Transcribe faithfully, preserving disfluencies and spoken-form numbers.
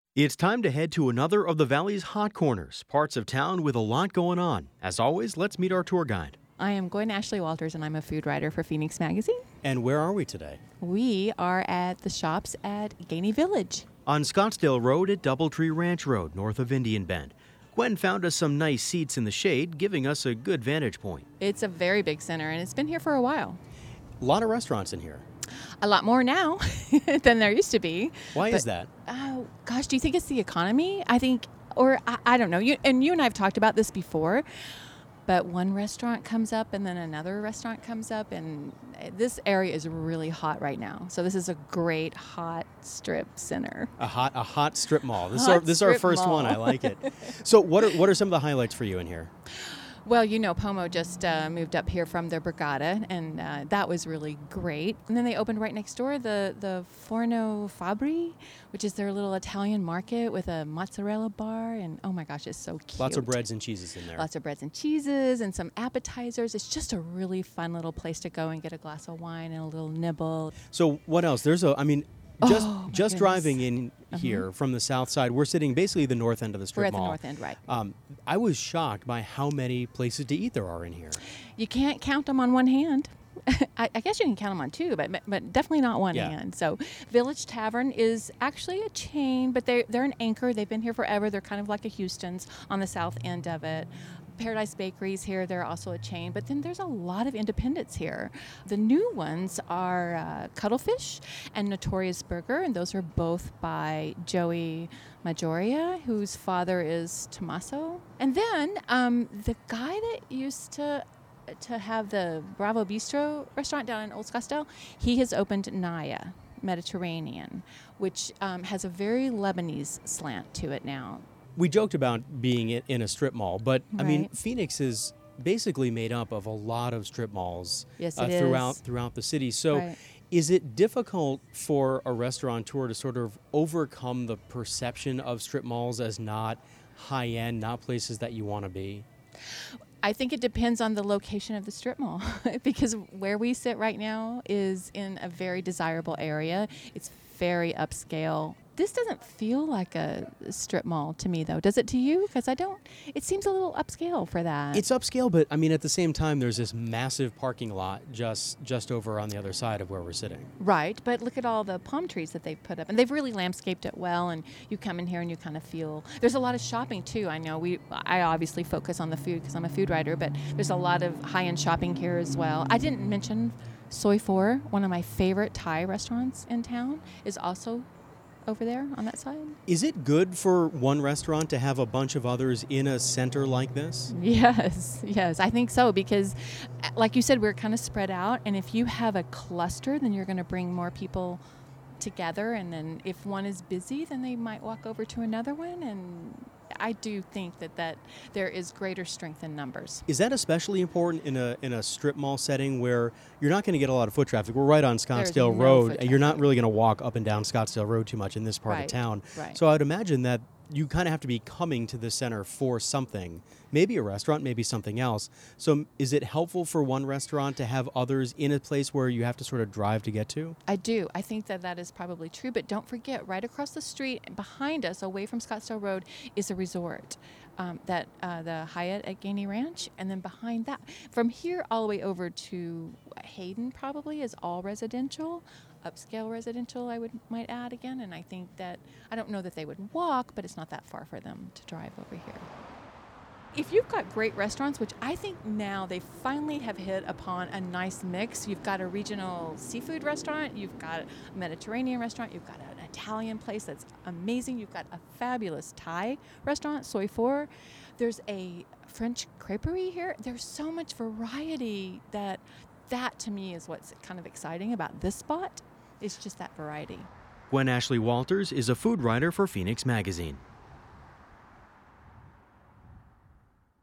It's time to head to another of the Valley's hot corners, parts of town with a lot going on. As always, let's meet our tour guide. I am Gwen Ashley Walters, and I'm a food writer for Phoenix Magazine. And where are we today? We are at the shops at Gainey Village. On Scottsdale Road at Doubletree Ranch Road, north of Indian Bend. Gwen found us some nice seats in the shade, giving us a good vantage point. It's a very big center, and it's been here for a while. A lot of restaurants in here. A lot more now than there used to be. Why but, is that? Oh, gosh, do you think it's the economy? I think, or I, I don't know. You, and you and I have talked about this before. But one restaurant comes up and then another restaurant comes up, and this area is really hot right now. So this is a great hot strip center. A hot a hot strip mall. This Hot is our this is our strip first mall. one. I like it. So what are what are some of the highlights for you in here? Well, you know, Pomo just uh, moved up here from the Brigata, and uh, that was really great. And then they opened right next door the, the Forno Fabri, which is their little Italian market with a mozzarella bar. And oh my gosh, it's so cute. Lots of breads and cheeses in there. Lots of breads and cheeses and some appetizers. It's just a really fun little place to go and get a glass of wine and a little nibble. So what else? There's a, I mean, just Oh, my just goodness. driving in here from the south side, we're sitting basically the north end of the strip We're at the mall. north end, right. Um, I was shocked by how many places to eat there are in here. You can't count them on one hand. I, I guess you can count them on two, but but definitely not one Yeah. hand. So Village Tavern is actually a chain, but they they're an anchor. They've been here forever. They're kind of like a Houston's on the south end of it. Paradise Bakery's here. They're also a chain, but then there's a lot of independents here. The new ones are uh, Cuttlefish and Notorious Burger, and those are both by Joey Majoria, whose father is Tommaso. And then um, the guy that used to to have the Bravo Bistro restaurant down in Old Scottsdale, he has opened Naya Mediterranean, which um, has a very Lebanese slant to it now. We joked about being in, in a strip mall, but I mean, Right. Phoenix is basically made up of a lot of strip malls Yes, uh, it throughout is. throughout the city. So, Right. is it difficult for a restaurateur to sort of overcome the perception of strip malls as not high end, not places that you want to be? I think it depends on the location of the strip mall because where we sit right now is in a very desirable area. It's very upscale. This doesn't feel like a strip mall to me, though. Does it to you? Because I don't. It seems a little upscale for that. It's upscale, but I mean, at the same time, there's this massive parking lot just just over on the other side of where we're sitting. Right, but look at all the palm trees that they've put up, and they've really landscaped it well. And you come in here and you kind of feel there's a lot of shopping too. I know we, I obviously focus on the food because I'm a food writer, but there's a lot of high-end shopping here as well. I didn't mention Soi Four, one of my favorite Thai restaurants in town, is also over there on that side. Is it good for one restaurant to have a bunch of others in a center like this? Yes, yes, I think so because, uh, like you said, we're kind of spread out, and if you have a cluster, then you're going to bring more people together, and then if one is busy, then they might walk over to another one, and I do think that, that there is greater strength in numbers. Is that especially important in a in a strip mall setting where you're not going to get a lot of foot traffic? We're right on Scottsdale no Road, foot and you're not traffic. really going to walk up and down Scottsdale Road too much in this part of Right, town. right. So I would imagine that you kind of have to be coming to the center for something, maybe a restaurant, maybe something else. So is it helpful for one restaurant to have others in a place where you have to sort of drive to get to? I do. I think that that is probably true. But don't forget, right across the street behind us, away from Scottsdale Road, is a resort. Um, that uh, the Hyatt at Gainey Ranch, and then behind that, from here all the way over to Hayden, probably is all residential, upscale residential. I would might add again, and I think that I don't know that they would walk, but it's not that far for them to drive over here. If you've got great restaurants, which I think now they finally have hit upon a nice mix. You've got a regional seafood restaurant, you've got a Mediterranean restaurant, you've got an Italian place that's amazing, you've got a fabulous Thai restaurant, Soi Four. There's a French creperie here. There's so much variety that that to me is what's kind of exciting about this spot. It's just that variety. Gwen Ashley Walters is a food writer for Phoenix Magazine.